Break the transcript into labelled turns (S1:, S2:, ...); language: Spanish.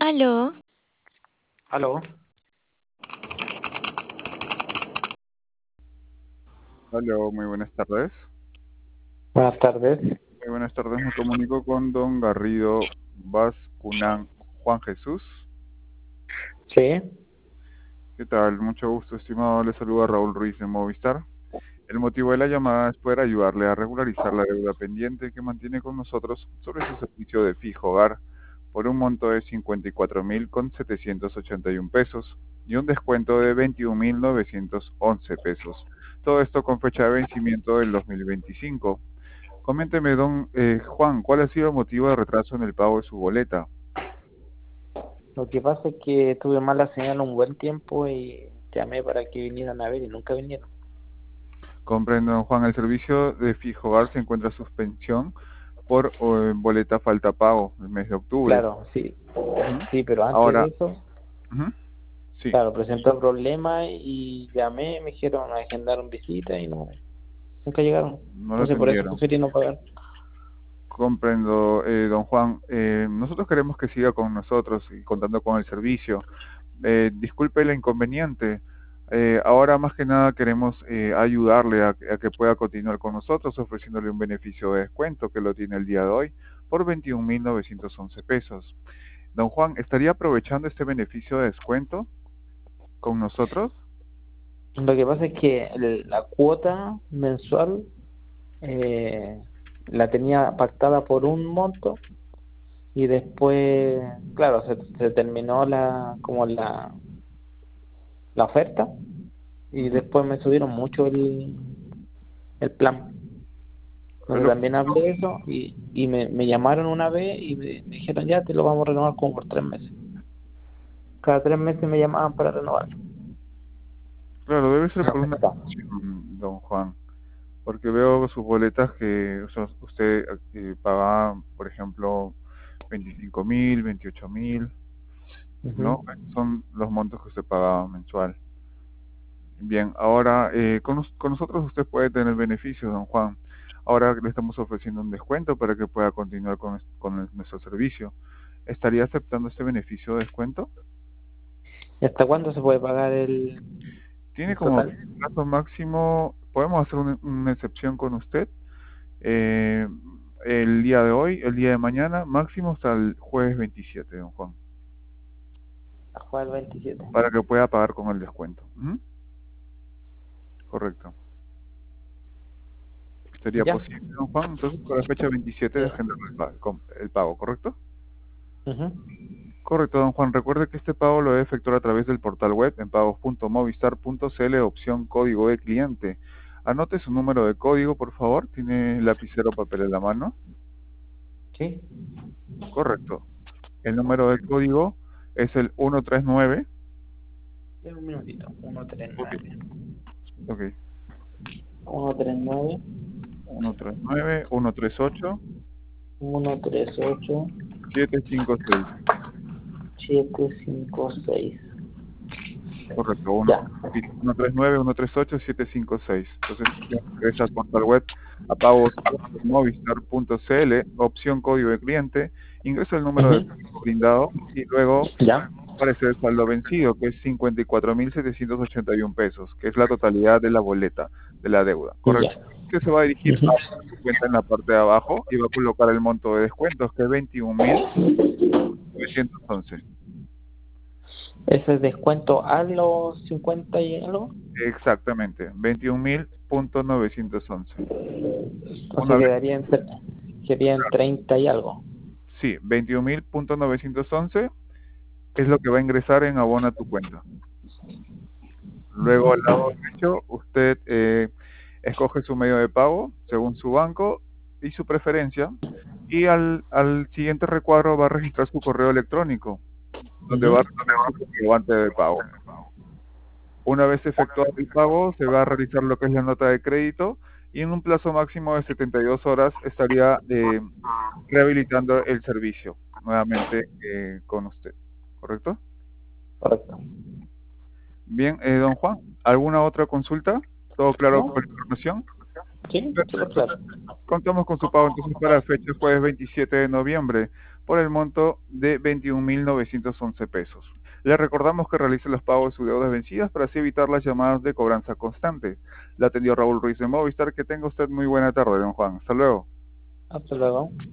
S1: Aló,
S2: Aló,
S3: Hola, muy buenas tardes.
S2: buenas tardes.
S3: Muy buenas tardes, me comunico con don Garrido Bascunán Juan Jesús.
S2: Sí,
S3: ¿Qué tal? Mucho gusto, estimado. Le saluda Raúl Ruiz de Movistar. El motivo de la llamada es poder ayudarle a regularizar la deuda pendiente que mantiene con nosotros sobre su servicio de fijo hogar por un monto de 54.781 pesos y un descuento de 21.911 pesos. Todo esto con fecha de vencimiento del 2025. Coménteme, don Juan, ¿cuál ha sido el motivo de retraso en el pago de su boleta?
S2: lo que pasa es que tuve mala señal un buen tiempo y llamé para que vinieran a ver y nunca vinieron.
S3: Comprendo, don Juan, el servicio de fijo hogar se encuentra en suspensión por boleta falta pago el mes de octubre.
S2: Claro, sí,
S3: Ujú.
S2: sí, pero antes de
S3: Ahora,
S2: eso,
S3: ujú, sí,
S2: claro, presentó problemas y llamé, me dijeron, agendaron visita y no, nunca llegaron.
S3: no lo
S2: Entonces por eso
S3: atendieron.
S2: preferí no pagar.
S3: Comprendo, don Juan. Nosotros queremos que siga con nosotros y contando con el servicio. Disculpe el inconveniente. Ahora más que nada queremos ayudarle a que pueda continuar con nosotros ofreciéndole un beneficio de descuento que lo tiene el día de hoy por 21.911 pesos. Don Juan, ¿estaría aprovechando este beneficio de descuento con nosotros?
S2: Lo que pasa es que la cuota mensual eh, la tenía pactada por un monto y después, claro, se terminó la oferta y
S3: Ujú.
S2: después me subieron mucho el plan.
S3: Es
S2: Donde
S3: lo
S2: también hablé de eso y me llamaron una vez y me dijeron ya te lo vamos a renovar como por 3 meses. Cada 3 meses me llamaban para renovar.
S3: Claro, debe ser
S2: No
S3: por
S2: sé,
S3: una situación, don Juan, porque veo sus boletas que o sea, usted paga, por ejemplo, 25.000, 28.000, ¿no?
S2: Ujú.
S3: Son los montos que usted paga mensual. Bien, ahora con nosotros usted puede tener beneficios, don Juan. Ahora le estamos ofreciendo un descuento para que pueda continuar nuestro servicio. ¿Estaría aceptando este beneficio de descuento?
S2: ¿Y hasta cuándo se puede pagar
S3: Tiene
S2: el
S3: como
S2: total?
S3: plazo máximo, podemos hacer una excepción con usted, eh, el día de hoy, el día de mañana, máximo hasta el jueves 27, don Juan,
S2: A jugar el 27.
S3: para que pueda pagar con el descuento. Ujú. Correcto. Sería
S2: ¿Ya?
S3: posible, don Juan. Entonces, para la fecha 27 de
S2: Sí.
S3: agendar el pago, ¿correcto?
S2: Ujú.
S3: Correcto, don Juan. Recuerde que este pago lo debe efectuar a través del portal web en pagos.movistar.cl, opción código de cliente. Anote su número de código, por favor. ¿Tiene lapicero o papel en la mano?
S2: Sí.
S3: Correcto. El número de código es el 139.
S2: Espera un minutito.
S3: Ok,
S2: 139.
S3: ok.
S2: 139.
S3: 139, 138,
S2: 138.
S3: 756.
S2: 756.
S3: Correcto,
S2: Ya.
S3: repito, 139, 138, 756. Entonces, ingresa al portal web a pagos.movistar.cl, opción código de cliente, ingresa el número de
S2: Ujú.
S3: código brindado y luego
S2: Ya.
S3: aparece el saldo vencido, que es 54.781 pesos, que es la totalidad de la boleta de la deuda,
S2: Ya.
S3: ¿correcto? Usted se va a dirigir
S2: Ujú.
S3: a su cuenta en la parte de abajo y va a colocar el monto de descuentos, que es 21.911.
S2: Ese descuento a los 50 y algo.
S3: Exactamente, 21.911. Una
S2: Entonces
S3: vez,
S2: quedarían 30 y algo.
S3: sí, 21.911 es lo que va a ingresar en abona tu cuenta. Luego, al lado derecho, usted escoge su medio de pago según su banco y su preferencia. Y al siguiente recuadro va a registrar su correo electrónico, donde
S2: Ujú.
S3: va a recibir su comprobante de pago. Una vez efectuado el pago, se va a realizar lo que es la nota de crédito y en un plazo máximo de 72 horas estaría rehabilitando el servicio nuevamente con usted. ¿Correcto?
S2: Correcto.
S3: Bien, don Juan, ¿alguna otra consulta? ¿Todo claro
S2: ¿No?
S3: con la información?
S2: Sí, súper
S3: Perfecto.
S2: claro.
S3: Contamos con su pago entonces para la fecha jueves 27 de noviembre por el monto de 21.911 pesos. Le recordamos que realice los pagos de sus deudas vencidas para así evitar las llamadas de cobranza constante. Le atendió Raúl Ruiz de Movistar. Que tenga usted muy buena tarde, don Juan. Hasta luego.
S2: Hasta luego.